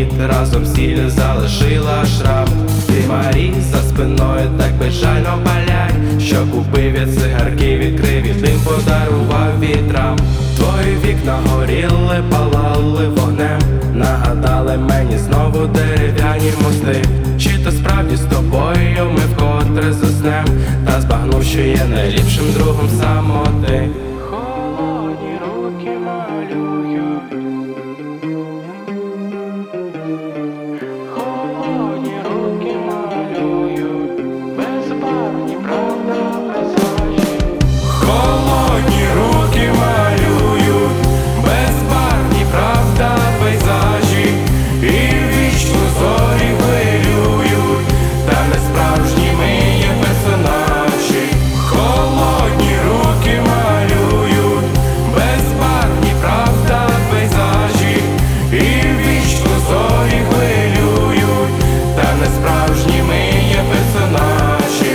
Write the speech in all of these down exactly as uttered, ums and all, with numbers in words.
разом сіль залишила шрам. Ти Марі за спиною так безжально палять, що купив я цигарки, відкрив і дим подарував вітрам. Твої вікна горіли, палали вогнем, нагадали мені знову дерев'яні мости. Чи то справді з тобою ми вкотре заснем, та збагнув, що є найліпшим другом самоти. Холодні руки малюють, холодні руки малюють, безбарвні, правда, пейзажі. Холодні руки малюють, безбарвні, правда, пейзажі. І вічно зорі хвилюють, та не справжніми є персонажі. Холодні руки малюють, безбарвні, правда, пейзажі. І вічно зорі хвилюють, та не справжніми є персонажі.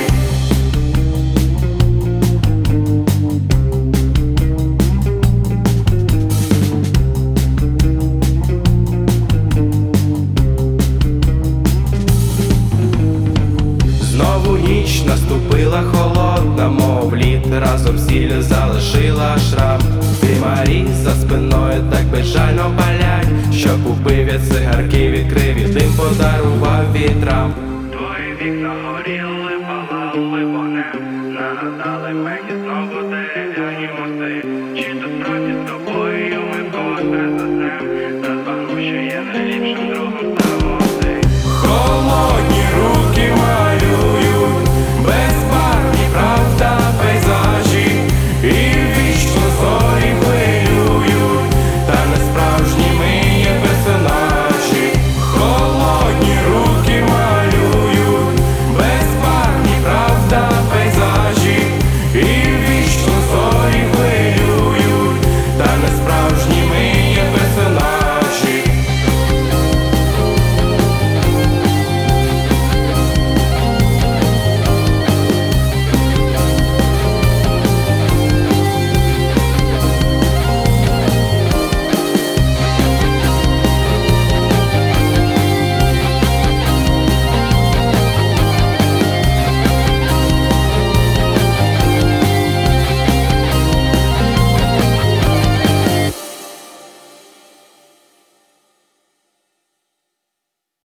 Знову ніч наступила холодна, мов лід, разом сіль залишила шрам. Ти Марі за спиною так безжально палять, що купив я цигарки, відкрив і дим подарував вітрам. Твої вікна горіли, палали вогнем, нагадали мені знову